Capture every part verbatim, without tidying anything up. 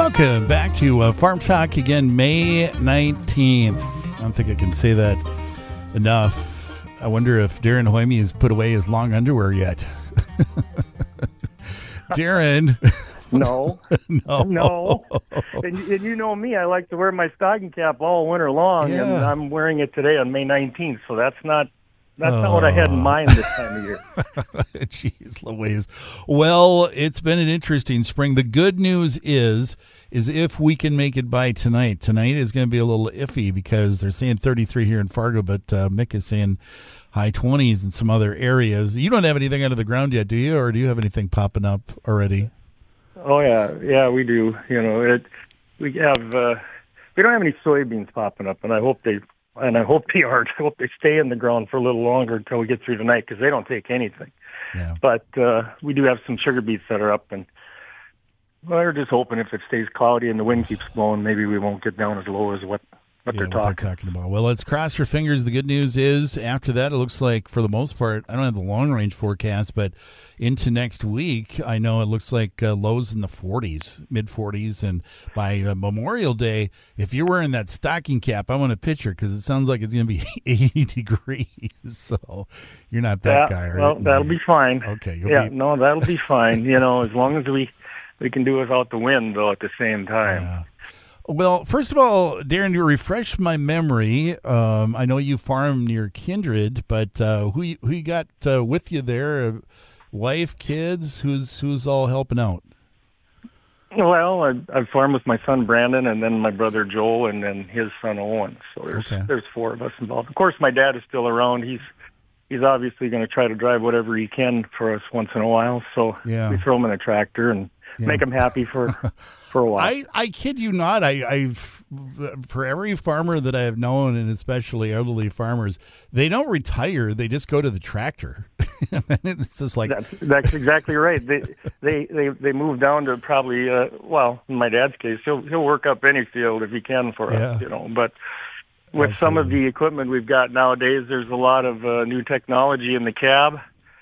Welcome back to uh, Farm Talk again, May nineteenth. I don't think I can say that enough. I wonder if Darren Hoyme has put away his long underwear yet. Darren. No. no. No. And, and you know me, I like to wear my stocking cap all winter long, Yeah. and I'm wearing it today on May nineteenth, so that's not that's oh. not what I had in mind this time of year. Jeez Louise. Well, it's been an interesting spring. The good news is, is if we can make it by tonight. Tonight is going to be a little iffy because they're saying thirty-three here in Fargo, but uh, Mick is saying high twenties in some other areas. You don't have anything out of the ground yet, do you? Or do you have anything popping up already? Oh, yeah. Yeah, we do. You know, it, we have, uh, we don't have any soybeans popping up, and I hope they, and I hope they aren't. I hope they stay in the ground for a little longer until we get through tonight because they don't take anything. Yeah. But uh, we do have some sugar beets that are up, and well, we're just hoping if it stays cloudy and the wind keeps blowing, maybe we won't get down as low as what, what, yeah, they're, what talking. they're talking about. Well, let's cross your fingers. The good news is after that, it looks like for the most part, I don't have the long-range forecast, but into next week, I know it looks like uh, lows in the forties, mid-forties, and by uh, Memorial Day, if you're wearing that stocking cap, I want a picture because it sounds like it's going to be eighty degrees, so you're not that yeah, guy, right? Well, that'll be fine. Okay. Yeah, be... no, that'll be fine, you know, as long as we, we can do without the wind, though, at the same time. Yeah. Well, first of all, Darren, to refresh my memory, um, I know you farm near Kindred, but uh, who you, who you got uh, with you there? Uh, wife, kids, who's who's all helping out? Well, I, I farm with my son Brandon, and then my brother Joel, and then his son Owen. So there's Okay. there's four of us involved. Of course, my dad is still around. He's he's obviously going to try to drive whatever he can for us once in a while. So Yeah. we throw him in a tractor and Yeah. make him happy for for a while. I, I kid you not. I, I've for every farmer that I have known, and especially elderly farmers, they don't retire. They just go to the tractor. And it's just like that's that's exactly right. They they they they move down to probably uh, well, in my dad's case, he'll he'll work up any field if he can for Yeah. us, you know. But with Absolutely. some of the equipment we've got nowadays, there's a lot of uh, new technology in the cab.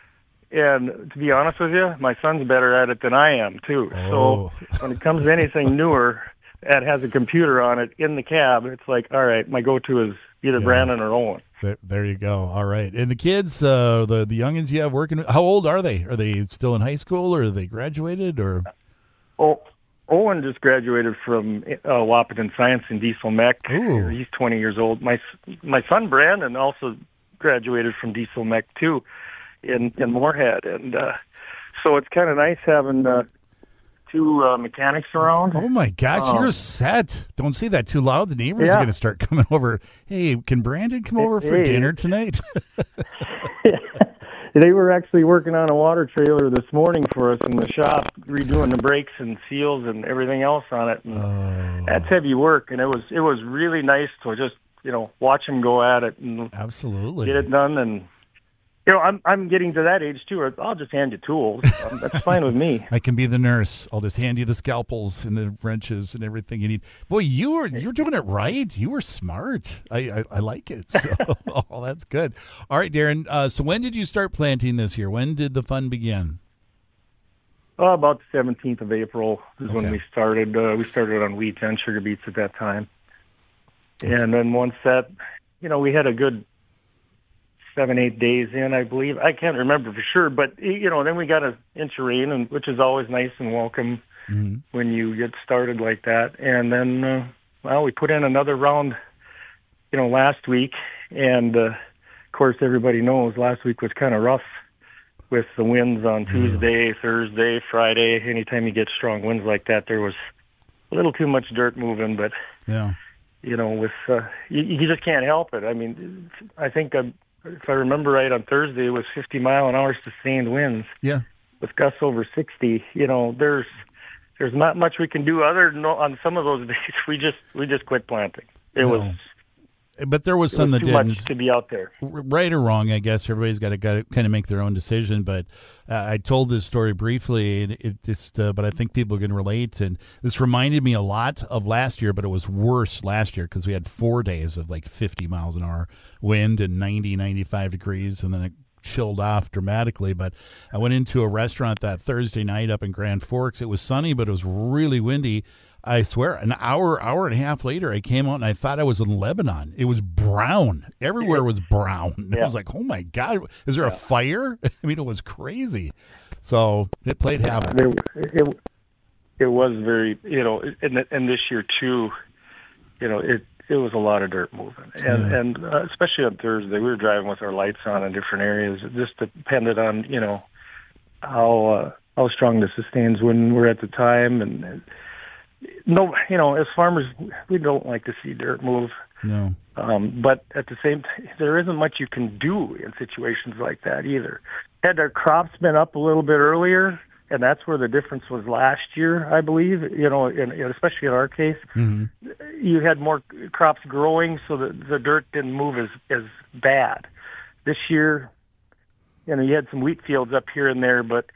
And to be honest with you, my son's better at it than I am, too. Oh. So when it comes to anything newer that has a computer on it in the cab, it's like, all right, my go-to is either Yeah. Brandon or Owen. There, there you go. All right. And the kids, uh, the the youngins you have working, how old are they? Are they still in high school or are they graduated? Or Oh, Owen just graduated from uh, Wahpeton Science in Diesel Mech. Ooh. He's twenty years old. My my son Brandon also graduated from Diesel Mech, too, in, in Moorhead. And uh, so it's kind of nice having uh, two uh, mechanics around. oh my gosh, Um, you're set. Don't say that too loud. The neighbors Yeah. are going to start coming over. Hey, can Brandon come over for Hey. dinner tonight? They were actually working on a water trailer this morning for us in the shop, redoing the brakes and seals and everything else on it. And Oh. that's heavy work, and it was it was really nice to just you know watch them go at it and Absolutely. get it done. And you know, I'm I'm getting to that age too. I'll just hand you tools. Um, that's fine with me. I can be the nurse. I'll just hand you the scalpels and the wrenches and everything you need. Boy, you were you're doing it right. You were smart. I I, I like it. So oh, that's good. All right, Darren. Uh, so when did you start planting this year? When did the fun begin? Oh, about the seventeenth of April is Okay. when we started. Uh, we started on wheat and sugar beets at that time, and then once that, you know, we had a good seven, eight days in, I believe. I can't remember for sure, but you know, then we got an inch of rain, and which is always nice and welcome Mm-hmm. when you get started like that. And then, uh, well, we put in another round, you know, last week, and uh, of course, everybody knows last week was kind of rough with the winds on Tuesday, Thursday, Friday. Anytime you get strong winds like that, there was a little too much dirt moving, but Yeah. you know, with uh, you, you just can't help it. I mean, I think uh, if I remember right, on Thursday it was fifty mile an hour sustained winds Yeah. with gusts over sixty. You know, there's there's not much we can do other than on some of those days. We just we just quit planting. It No. was But there was it some was that too didn't. much to be out there. Right or wrong, I guess everybody's got to, got to kind of make their own decision. But uh, I told this story briefly, and it just, uh, but I think people can relate. And this reminded me a lot of last year, but it was worse last year because we had four days of like fifty miles an hour wind and ninety, ninety-five degrees, and then it chilled off dramatically. But I went into a restaurant that Thursday night up in Grand Forks. It was sunny, but it was really windy. I swear, an hour, hour and a half later, I came out and I thought I was in Lebanon. It was brown. Everywhere was brown. Yeah. I was like, oh my God, is there yeah. a fire? I mean, it was crazy. So it played havoc. There, it, it was very, you know, and, and this year too, you know, it, it was a lot of dirt moving. And, yeah. and uh, especially on Thursday, we were driving with our lights on in different areas. It just depended on, you know, how, uh, how strong the sustains wind were at the time. And, and no, you know, as farmers, we don't like to see dirt move. No. Um, but at the same time, there isn't much you can do in situations like that either. Had our crops been up a little bit earlier, and that's where the difference was last year, I believe, you know, in, especially in our case, mm-hmm. you had more crops growing, so that the dirt didn't move as, as bad. This year, you know, you had some wheat fields up here and there, but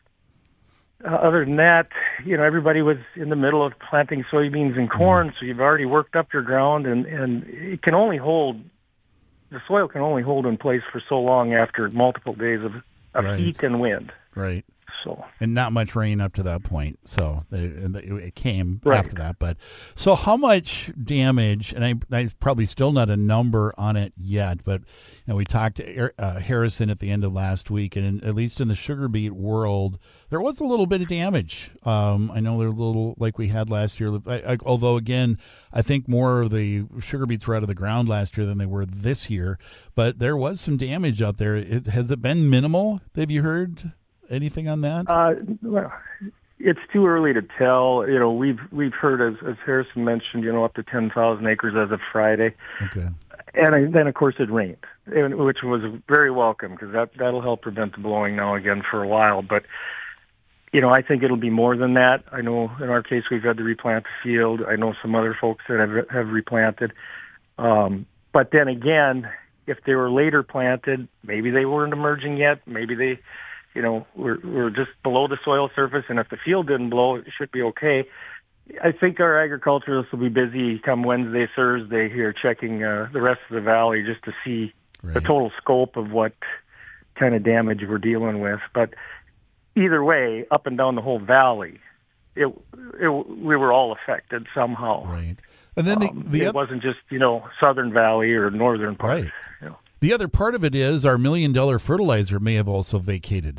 Uh, other than that, you know, everybody was in the middle of planting soybeans and corn, so you've already worked up your ground, and, and it can only hold, the soil can only hold in place for so long after multiple days of, of right. heat and wind. Right. So. And not much rain up to that point, so it, it came right. after that. But so how much damage? And I, I probably still not a number on it yet. But you know, we talked to uh, Harrison at the end of last week, and at least in the sugar beet world, there was a little bit of damage. Um, I know there's a little like we had last year. I, I, although again, I think more of the sugar beets were out of the ground last year than they were this year. But there was some damage out there. It, has it been minimal? Have you heard anything on that? Uh, well, it's too early to tell. You know, we've we've heard, as, as Harrison mentioned, you know, up to ten thousand acres as of Friday. Okay. And then, of course, it rained, which was very welcome because that that'll help prevent the blowing now again for a while. But you know, I think it'll be more than that. I know in our case we've had to replant the field. I know some other folks that have have replanted. Um, but then again, if they were later planted, maybe they weren't emerging yet. Maybe they. You know, we're, we're just below the soil surface, and if the field didn't blow, it should be okay. I think our agriculturists will be busy come Wednesday, Thursday here checking uh, the rest of the valley just to see right. the total scope of what kind of damage we're dealing with. But either way, up and down the whole valley, it, it we were all affected somehow. Right. And then the, um, the it other... wasn't just, you know, southern valley or northern part. Right. You know. The other part of it is our million dollar fertilizer may have also vacated.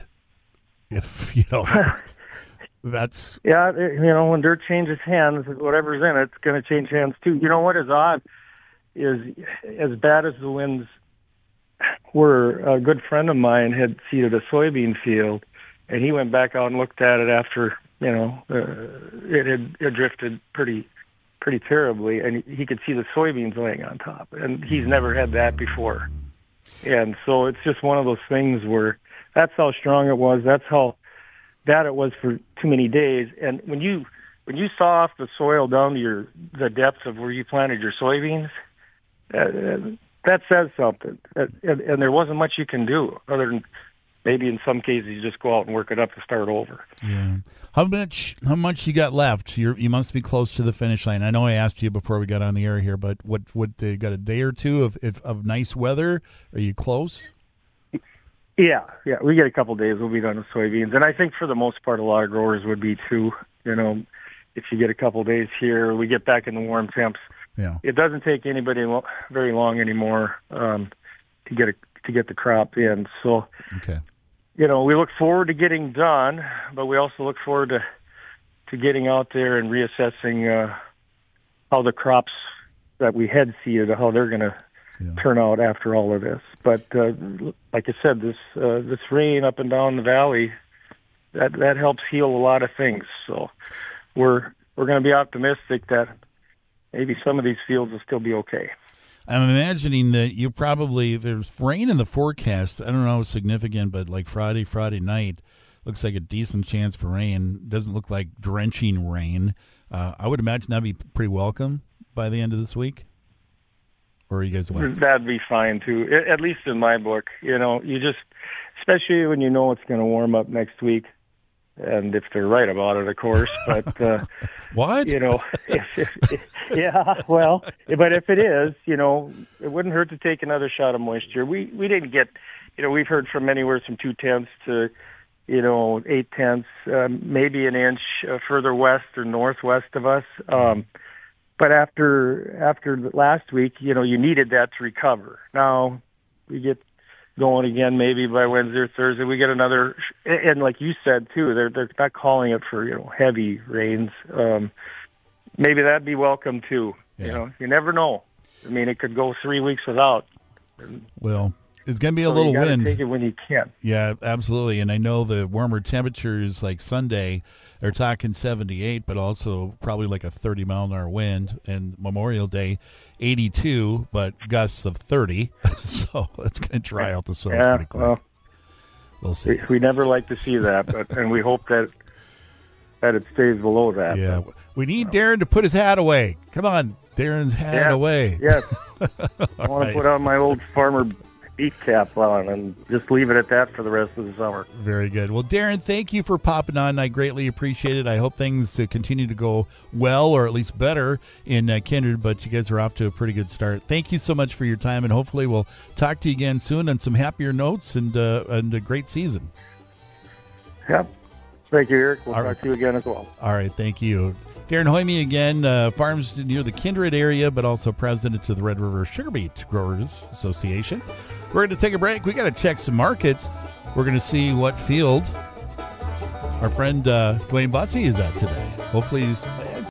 If, you know, that's... Yeah, you know, when dirt changes hands, whatever's in it, it's going to change hands too. You know what is odd is as bad as the winds were, a good friend of mine had seeded a soybean field, and he went back out and looked at it after, you know, uh, it had it drifted pretty pretty terribly, and he could see the soybeans laying on top, and he's never had that before. And so it's just one of those things where that's how strong it was. That's how bad it was for too many days. And when you when you saw off the soil down to your the depths of where you planted your soybeans, uh, that says something. Uh, and, and there wasn't much you can do other than maybe in some cases you just go out and work it up to start over. Yeah. How much how much you got left? You're, you must be close to the finish line. I know I asked you before we got on the air here, but what what you got a day or two of of, of nice weather? Are you close? Yeah, yeah, we get a couple of days, we'll be done with soybeans. And I think for the most part, a lot of growers would be too. You know, if you get a couple of days here, we get back in the warm temps. Yeah. It doesn't take anybody lo- very long anymore um, to get a, to get the crop in. So, okay. You know, we look forward to getting done, but we also look forward to to getting out there and reassessing uh, how the crops that we had seeded, how they're going to Yeah. turn out after all of this. But uh, like I said, this uh, this rain up and down the valley, that that helps heal a lot of things. So we're we're going to be optimistic that maybe some of these fields will still be okay. I'm imagining that you probably there's rain in the forecast. I don't know how significant, but like Friday, Friday night looks like a decent chance for rain. Doesn't look like drenching rain. Uh, I would imagine that'd be pretty welcome by the end of this week. Or are you guys wet? That'd be fine too, at least in my book. You know, you just, especially when you know it's going to warm up next week, and if they're right about it, of course. But uh, what? You know, if, if, yeah, well, but if it is, you know, it wouldn't hurt to take another shot of moisture. We we didn't get, you know, we've heard from anywhere from two tenths to you know, eight tenths, uh, maybe an inch uh, further west or northwest of us. Um, but after after the last week, you know, you needed that to recover. Now we get going again, maybe by Wednesday or Thursday, we get another. And like you said too, they're they're not calling it for, you know, heavy rains. Um, maybe that'd be welcome too. Yeah. You know, you never know. I mean, it could go three weeks without. Well, it's going to be a so little you gotta wind. Take it when you can. Yeah, absolutely. And I know the warmer temperatures, like Sunday, they're talking seventy-eight, but also probably like a thirty mile an hour wind. And Memorial Day, eighty-two, but gusts of thirty. So that's going to dry out the soils yeah, pretty quick. Well, we'll see. We, we never like to see that, but and we hope that that it stays below that. Yeah, we need Darren to put his hat away. Come on, Darren's hat yeah, away. Yes. I want right. to put on my old farmer beef cap on and just leave it at that for the rest of the summer. Very good. Well, Darren, thank you for popping on. I greatly appreciate it. I hope things uh, continue to go well, or at least better in uh, Kindred, but you guys are off to a pretty good start. Thank you so much for your time, and hopefully we'll talk to you again soon on some happier notes and, uh, and a great season. Yep. Thank you, Eric. We'll All talk right. to you again as well. All right. Thank you. Darren Hoyme again, uh, farms near the Kindred area, but also president of the Red River Sugar Beet Growers Association. We're going to take a break. We got to check some markets. We're going to see what field our friend uh, Dwayne Bussey is at today. Hopefully he's